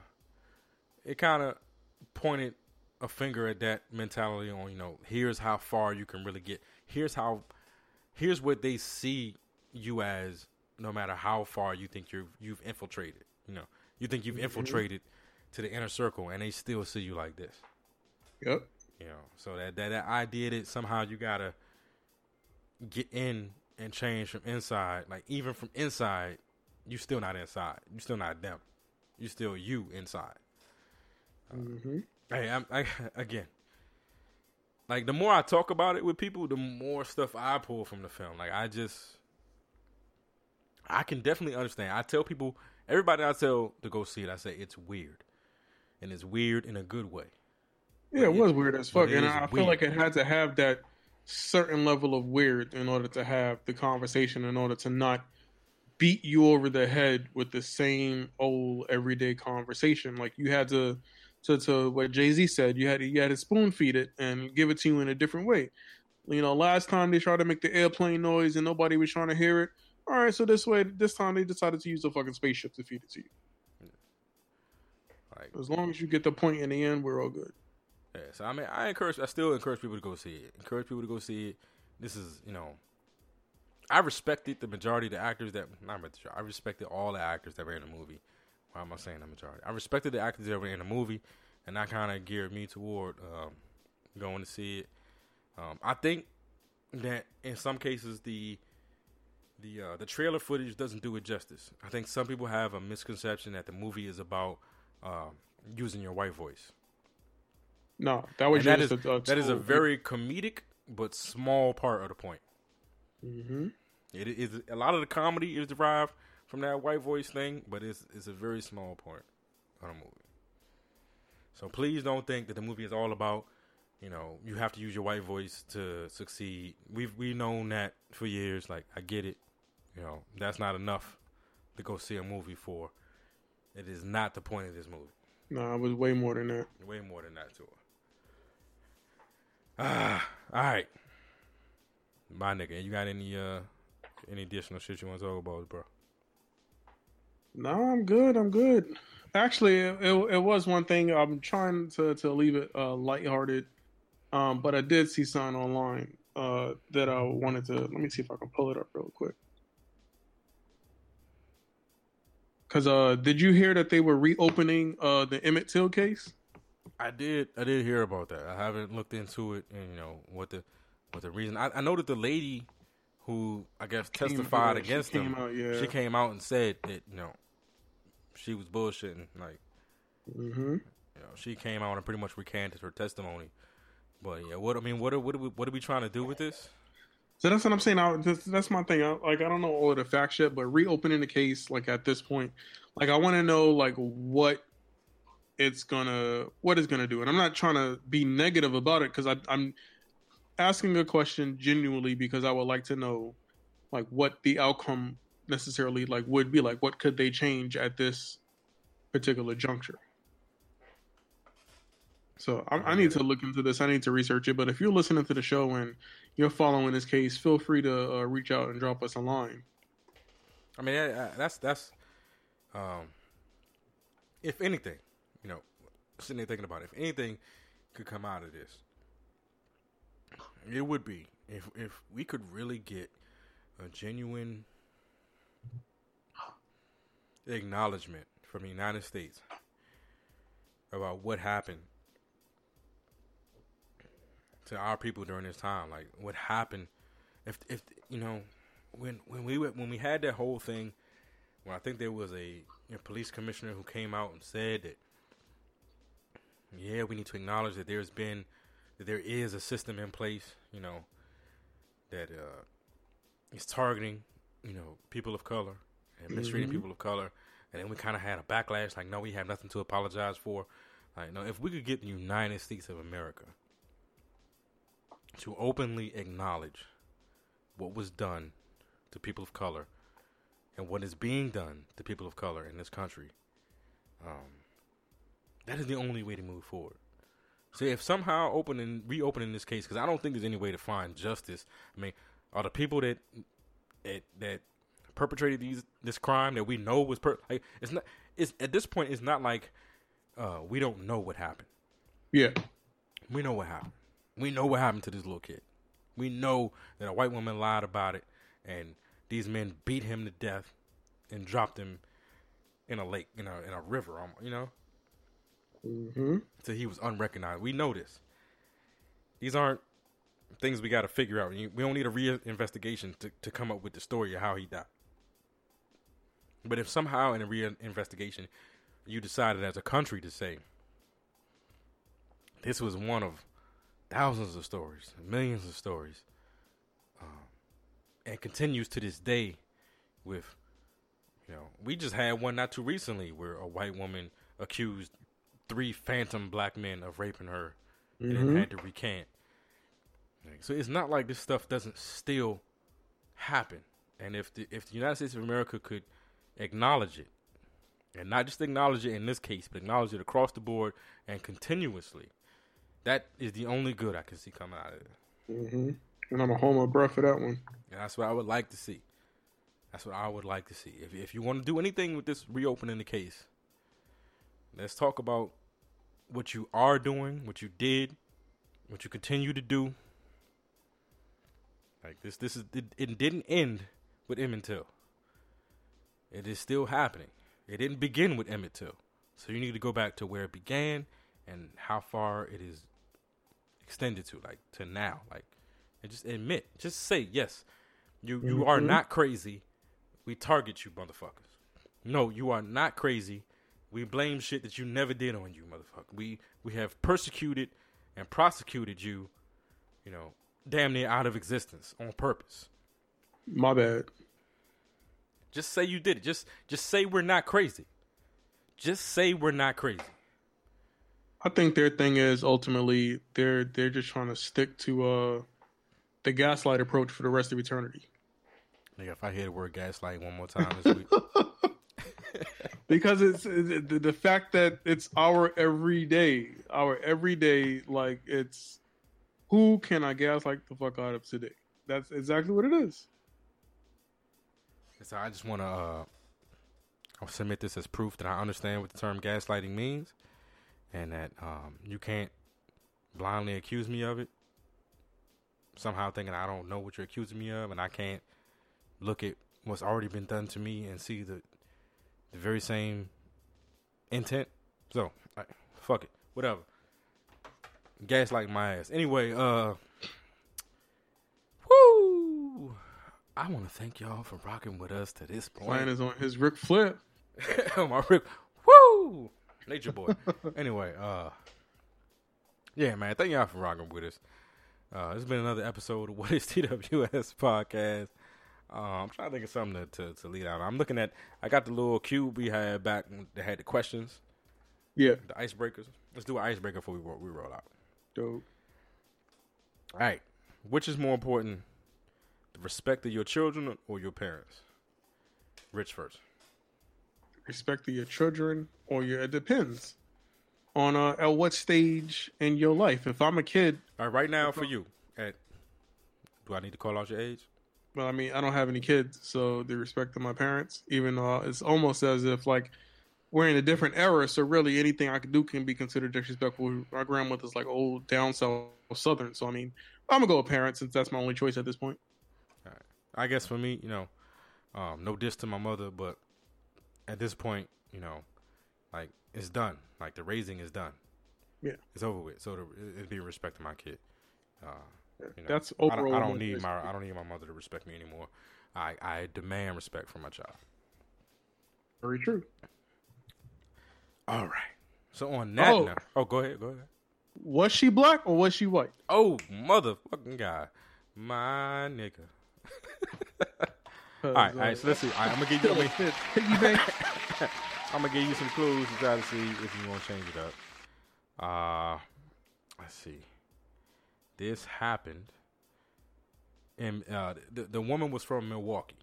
pointed a finger at that mentality on, here's how far you can really get. Here's what they see you as, no matter how far you think you've infiltrated. You think you've infiltrated to the inner circle, and they still see you like this. Yep. So that idea that somehow you gotta get in and change from inside, like even from inside, you still not inside. You still not them. You still you inside. Hey, again, like the more I talk about it with people, the more stuff I pull from the film. Like I can definitely understand. I tell people, everybody I tell to go see it, I say it's weird, and it's weird in a good way. Yeah, it was weird as fuck, and I feel like it had to have that certain level of weird in order to have the conversation, in order to not beat you over the head with the same old everyday conversation. Like you had to what Jay-Z said, you had to spoon feed it and give it to you in a different way. Last time they tried to make the airplane noise and nobody was trying to hear it. All right, so this time they decided to use a fucking spaceship to feed it to you. Like, as long as you get the point in the end, we're all good. Yeah, so I mean, I still encourage people to go see it. This is, I respected the majority of the actors I respected all the actors that were in the movie. Why am I saying the majority? I respected the actors that were in the movie, and that kind of geared me toward going to see it. I think that in some cases the trailer footage doesn't do it justice. I think some people have a misconception that the movie is about using your white voice. No, that was that is a very comedic but small part of the point. Mm-hmm. It is a lot of the comedy is derived from that white voice thing, but it's a very small part of the movie. So please don't think that the movie is all about, you have to use your white voice to succeed. We've known that for years. Like, I get it. That's not enough to go see a movie for. It is not the point of this movie. No, it was way more than that. Way more than that, too. All right. My nigga, you got any additional shit you want to talk about, bro? No, I'm good. Actually, it was one thing. I'm trying to leave it lighthearted, but I did see something online that I wanted to. Let me see if I can pull it up real quick. Because did you hear that they were reopening the Emmett Till case? I did hear about that. I haven't looked into it, and what the reason. I know that the lady who I guess testified against him, she came out and said that she was bullshitting. Like, Mm-hmm. you know, she came out and pretty much recanted her testimony. But yeah, what are we trying to do with this? So that's what I'm saying. That's my thing. I don't know all of the facts yet, but reopening the case, like at this point, like I want to know like what it's gonna do. And I'm not trying to be negative about it because I'm asking a question genuinely because I would like to know like what the outcome necessarily like would be like. What could they change at this particular juncture? So I need to look into this. I need to research it. But if you're listening to the show and you're following this case, feel free to reach out and drop us a line. I mean, that's if anything, you know, sitting there thinking about it, if anything could come out of this, it would be if we could really get a genuine acknowledgement from the United States about what happened to our people during this time. Like what happened if you know when we had that whole thing, when I think there was a police commissioner who came out and said that we need to acknowledge that there is a system in place, you know, that is targeting, you know, people of color and mistreating people of color. And then we kind of had a backlash, like, no, we have nothing to apologize for. Like, no, if we could get the United States of America to openly acknowledge what was done to people of color and what is being done to people of color in this country, that is the only way to move forward. So if somehow reopening this case, because I don't think there's any way to find justice. I mean, are the people that perpetrated this crime that we know was at this point it's not like we don't know what happened. Yeah, we know what happened. We know what happened to this little kid. We know that a white woman lied about it, and these men beat him to death and dropped him in a lake, in a river, you know. So he was unrecognized. We know this. These aren't things we got to figure out. We don't need a reinvestigation to come up with the story of how he died. But if somehow in a reinvestigation you decided as a country to say this was one of thousands of stories, millions of stories, and continues to this day with, you know, we just had one not too recently where a white woman accused 3 phantom black men of raping her and then had to recant. So it's not like this stuff doesn't still happen. And if the United States of America could acknowledge it, and not just acknowledge it in this case, but acknowledge it across the board and continuously, that is the only good I can see coming out of it. And I'm a hold my breath for that one. And that's what I would like to see. That's what I would like to see. If you want to do anything with this reopening the case, let's talk about what you are doing, what you did, what you continue to do. Like it didn't end with Emmett Till. It is still happening. It didn't begin with Emmett Till. So you need to go back to where it began and how far it is extended to, like to now. Like, and just say, yes, you are not crazy. We target you, motherfuckers. No, you are not crazy. We blame shit that you never did on you, motherfucker. We have persecuted and prosecuted you, you know, damn near out of existence on purpose. My bad. Just say you did it. Just say we're not crazy. Just say we're not crazy. I think their thing is ultimately they're just trying to stick to the gaslight approach for the rest of eternity. Nigga, if I hear the word gaslight one more time this week. Because it's the fact that it's our everyday, like it's who can I gaslight the fuck out of today? That's exactly what it is. So I just want to I'll submit this as proof that I understand what the term gaslighting means, and that you can't blindly accuse me of it, somehow thinking I don't know what you're accusing me of, and I can't look at what's already been done to me and see the very same intent. So, fuck it. Whatever. Gaslight my ass. Anyway, woo! I want to thank y'all for rocking with us to this point. Ryan is on his Ric Flair. My Rick, woo, Nature Boy. Anyway, yeah, man. Thank y'all for rocking with us. It's been another episode of What is TWS podcast. I'm trying to think of something to lead out. I'm looking at. I got the little cube we had back that had the questions. Yeah. The icebreakers. Let's do an icebreaker before we roll out. Dope. All right. Which is more important, the respect of your children or your parents? Rich first. Respect to your children or your, it depends on at what stage in your life. If I'm a kid. All right, right now for you. Do I need to call out your age? Well, I mean, I don't have any kids, so the respect to my parents, even though it's almost as if like we're in a different era, so really anything I could do can be considered disrespectful. My grandmother's like old, down south, southern, so I mean, I'm gonna go with parents since that's my only choice at this point. All right. I guess for me, no diss to my mother, but at this point, like it's done. Like the raising is done. Yeah, it's over with. So it'd be respect to my kid. That's overall. I don't need my mother to respect me anymore. I demand respect from my child. Very true. All right. So on that note, go ahead. Was she black or was she white? Oh, motherfucking God, my nigga. All right. So let's see. I'm gonna give you. I'm gonna give you some clues to try to see if you want to change it up. Let's see. This happened, and the woman was from Milwaukee.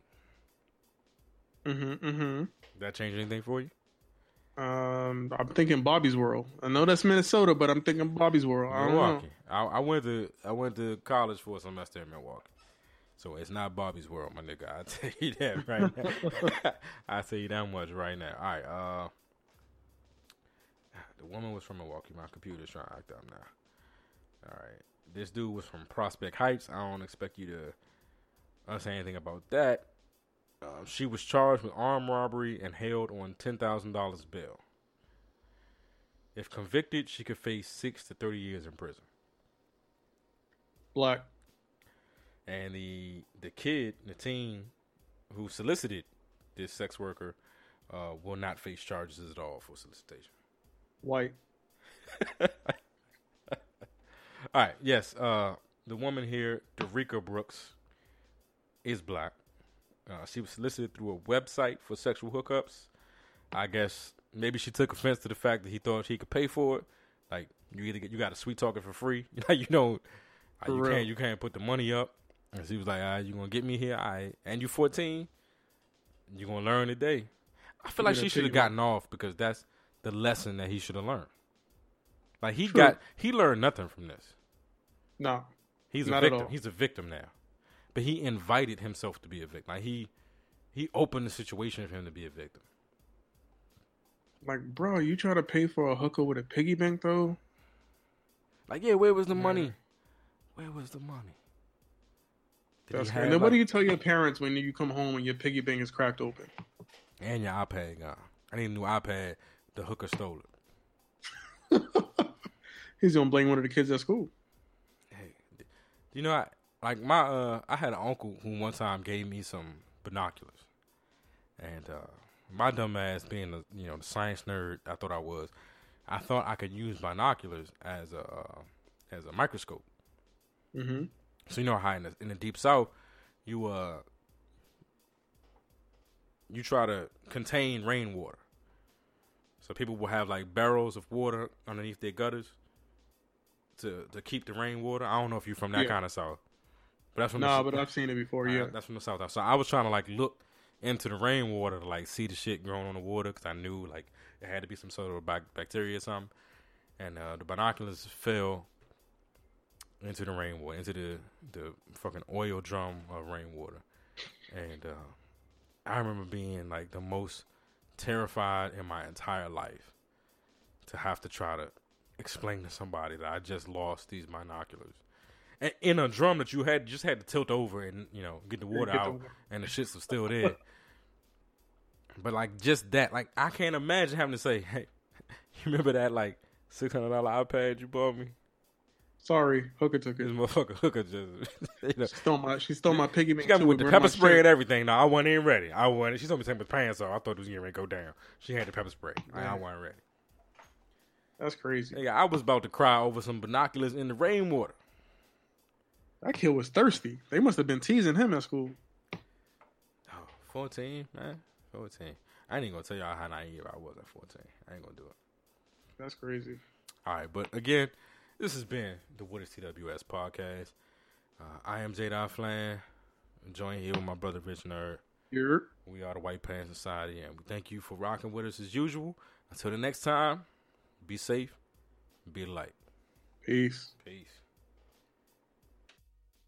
Mm-hmm. That change anything for you? I'm thinking Bobby's World. I know that's Minnesota, but I'm thinking Bobby's World. Milwaukee. I went to college for a semester in Milwaukee, so it's not Bobby's World, my nigga. I tell you that right now. I tell you that much right now. All right. The woman was from Milwaukee. My computer's trying to act up now. All right. This dude was from Prospect Heights. I don't expect you to say anything about that. She was charged with armed robbery and held on $10,000 bail. If convicted, she could face 6 to 30 years in prison. Black. And the teen who solicited this sex worker will not face charges at all for solicitation. White. All right, yes. The woman here, Derica Brooks, is black. She was solicited through a website for sexual hookups. I guess maybe she took offense to the fact that he thought he could pay for it. Like you got a sweet talking for free. You can't put the money up. And she was like, "All right, you gonna get me here? All right, and you 14, you gonna learn today." I feel like she should have gotten off because that's the lesson that he should have learned. Like he learned nothing from this. No, he's a victim. He's a victim now, but he invited himself to be a victim. Like he opened the situation for him to be a victim. Like, bro, you try to pay for a hooker with a piggy bank though? Like, yeah, where was the money? Where was the money? And then what do you tell your parents when you come home and your piggy bank is cracked open? And your iPad gone. I need a new iPad. The hooker stole it. He's gonna blame one of the kids at school. Hey, I had an uncle who one time gave me some binoculars, and my dumb ass being the science nerd I thought I was, I thought I could use binoculars as a microscope. Mm-hmm. So how in the deep south, you try to contain rainwater. So people will have like barrels of water underneath their gutters to keep the rainwater. I don't know if you're from that kind of south, but that's from but I've seen it before. Yeah, that's from the south. So I was trying to like look into the rainwater to like see the shit growing on the water because I knew like it had to be some sort of bacteria or something. And the binoculars fell into the rainwater, into the fucking oil drum of rainwater. And I remember being like the most terrified in my entire life to have to try to explain to somebody that I just lost these binoculars. And in a drum that you just had to tilt over and, get the water out and the shits was still there. But like just that, like I can't imagine having to say, hey, you remember that like $600 iPad you bought me? Sorry, Hooker took This it. motherfucker Hooker just, She stole my piggy bank. She got me too, with the wearing pepper my spray shirt. and everything. No, I wasn't even ready. She told me to take my pants off. I thought it was getting ready to go down. She had the pepper spray. I wasn't ready. That's crazy. Nigga, I was about to cry over some binoculars in the rainwater. That kid was thirsty. They must have been teasing him at school. Oh, 14, man. 14. I ain't gonna tell y'all how naive I was at 14. I ain't gonna do it. That's crazy. All right, but again, this has been the What is TWS podcast. I am Jadon Flan. I'm joined here with my brother Rich Nerd. Here. We are the White Pants Society, and we thank you for rocking with us as usual. Until the next time, be safe, be the light. Peace. Peace.